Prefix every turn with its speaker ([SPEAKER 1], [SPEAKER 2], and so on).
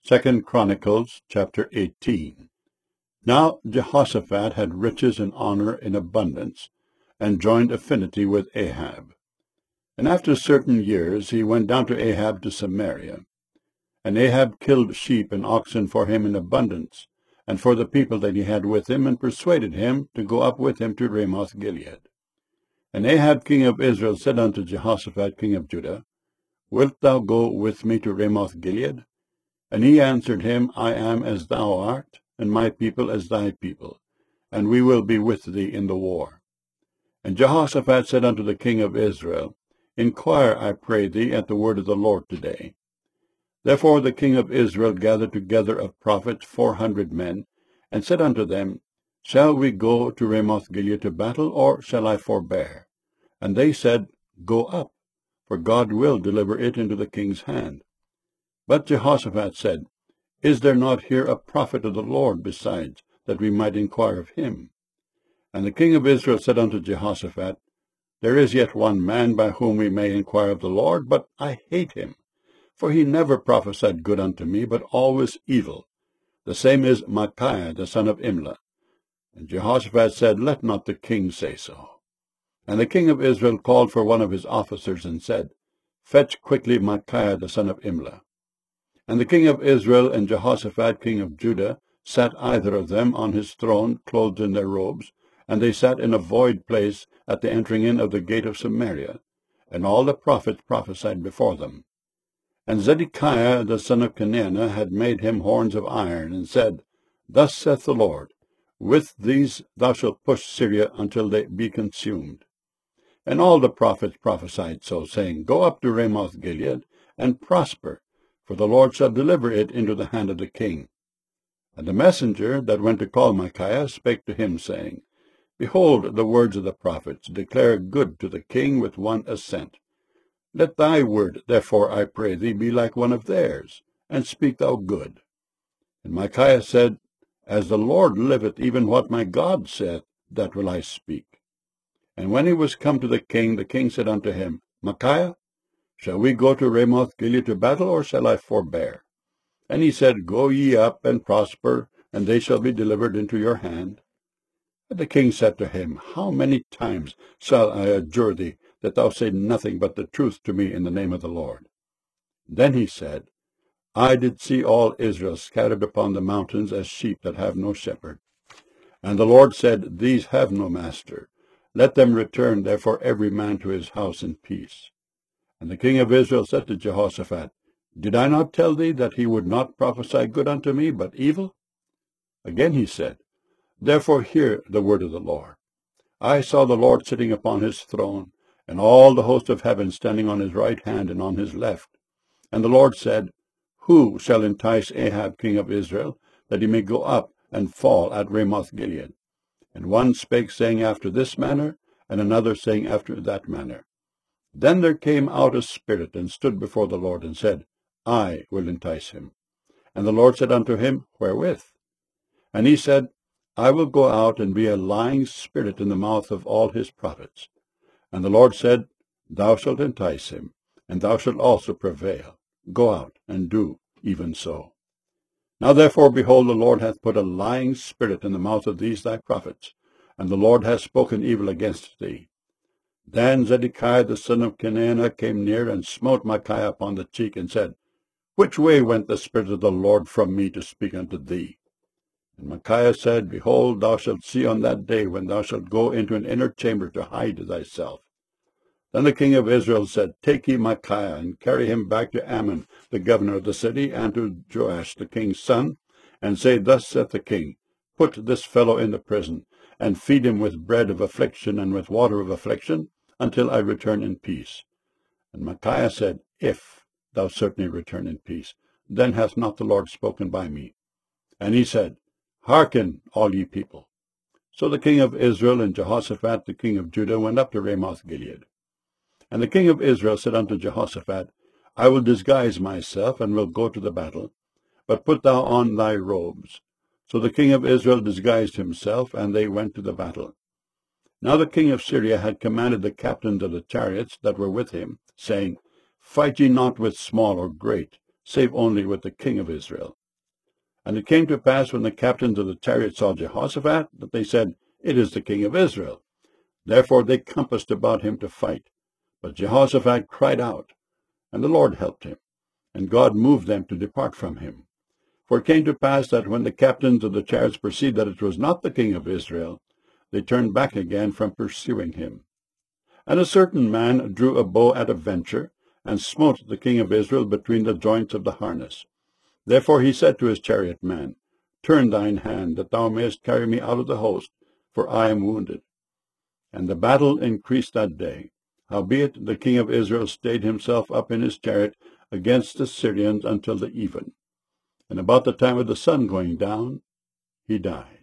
[SPEAKER 1] 2 Chronicles chapter 18. Now Jehoshaphat had riches and honor in abundance, and joined affinity with Ahab. And after certain years he went down to Ahab to Samaria. And Ahab killed sheep and oxen for him in abundance, and for the people that he had with him, and persuaded him to go up with him to Ramoth-Gilead. And Ahab king of Israel said unto Jehoshaphat king of Judah, Wilt thou go with me to Ramoth-Gilead? And he answered him, I am as thou art, and my people as thy people, and we will be with thee in the war. And Jehoshaphat said unto the king of Israel, Inquire, I pray thee, at the word of the Lord today. Therefore the king of Israel gathered together of prophets 400 men, and said unto them, Shall we go to Ramoth-Gilead to battle, or shall I forbear? And they said, Go up, for God will deliver it into the king's hand. But Jehoshaphat said, Is there not here a prophet of the Lord besides, that we might inquire of him? And the king of Israel said unto Jehoshaphat, There is yet one man by whom we may inquire of the Lord, but I hate him. For he never prophesied good unto me, but always evil. The same is Micaiah the son of Imlah. And Jehoshaphat said, Let not the king say so. And the king of Israel called for one of his officers, and said, Fetch quickly Micaiah the son of Imlah. And the king of Israel and Jehoshaphat king of Judah sat either of them on his throne, clothed in their robes, and they sat in a void place at the entering in of the gate of Samaria, and all the prophets prophesied before them. And Zedekiah the son of Kenaanah had made him horns of iron, and said, Thus saith the Lord, With these thou shalt push Syria until they be consumed. And all the prophets prophesied so, saying, Go up to Ramoth-Gilead, and prosper, for the Lord shall deliver it into the hand of the king. And the messenger that went to call Micaiah spake to him, saying, Behold, the words of the prophets declare good to the king with one assent. Let thy word, therefore, I pray thee, be like one of theirs, and speak thou good. And Micaiah said, As the Lord liveth, even what my God saith, that will I speak. And when he was come to the king said unto him, Micaiah, shall we go to Ramoth-Gilead to battle, or shall I forbear? And he said, Go ye up, and prosper, and they shall be delivered into your hand. And the king said to him, How many times shall I adjure thee, that thou say nothing but the truth to me in the name of the Lord? Then he said, I did see all Israel scattered upon the mountains as sheep that have no shepherd. And the Lord said, These have no master. Let them return, therefore, every man to his house in peace. And the king of Israel said to Jehoshaphat, Did I not tell thee that he would not prophesy good unto me, but evil? Again he said, Therefore hear the word of the Lord. I saw the Lord sitting upon his throne, and all the host of heaven standing on his right hand and on his left. And the Lord said, Who shall entice Ahab king of Israel, that he may go up and fall at Ramoth-Gilead? And one spake, saying after this manner, and another saying after that manner. Then there came out a spirit, and stood before the Lord, and said, I will entice him. And the Lord said unto him, Wherewith? And he said, I will go out and be a lying spirit in the mouth of all his prophets. And the Lord said, Thou shalt entice him, and thou shalt also prevail. Go out, and do even so. Now therefore, behold, the Lord hath put a lying spirit in the mouth of these thy prophets, and the Lord hath spoken evil against thee. Then Zedekiah the son of Kenaanah came near, and smote Micaiah upon the cheek, and said, Which way went the Spirit of the Lord from me to speak unto thee? And Micaiah said, Behold, thou shalt see on that day, when thou shalt go into an inner chamber to hide thyself. Then the king of Israel said, Take ye Micaiah, and carry him back to Ammon, the governor of the city, and to Joash the king's son, and say, Thus saith the king, Put this fellow in the prison, and feed him with bread of affliction and with water of affliction, until I return in peace. And Micaiah said, If thou certainly return in peace, then hath not the Lord spoken by me. And he said, Hearken, all ye people. So the king of Israel and Jehoshaphat the king of Judah went up to Ramoth-Gilead. And the king of Israel said unto Jehoshaphat, I will disguise myself, and will go to the battle, but put thou on thy robes. So the king of Israel disguised himself, and they went to the battle. Now the king of Syria had commanded the captains of the chariots that were with him, saying, Fight ye not with small or great, save only with the king of Israel. And it came to pass, when the captains of the chariots saw Jehoshaphat, that they said, It is the king of Israel. Therefore they compassed about him to fight. But Jehoshaphat cried out, and the Lord helped him, and God moved them to depart from him. For it came to pass that when the captains of the chariots perceived that it was not the king of Israel, they turned back again from pursuing him. And a certain man drew a bow at a venture, and smote the king of Israel between the joints of the harness. Therefore he said to his chariot man, Turn thine hand, that thou mayest carry me out of the host, for I am wounded. And the battle increased that day. Howbeit the king of Israel stayed himself up in his chariot against the Syrians until the even. And about the time of the sun going down, he died.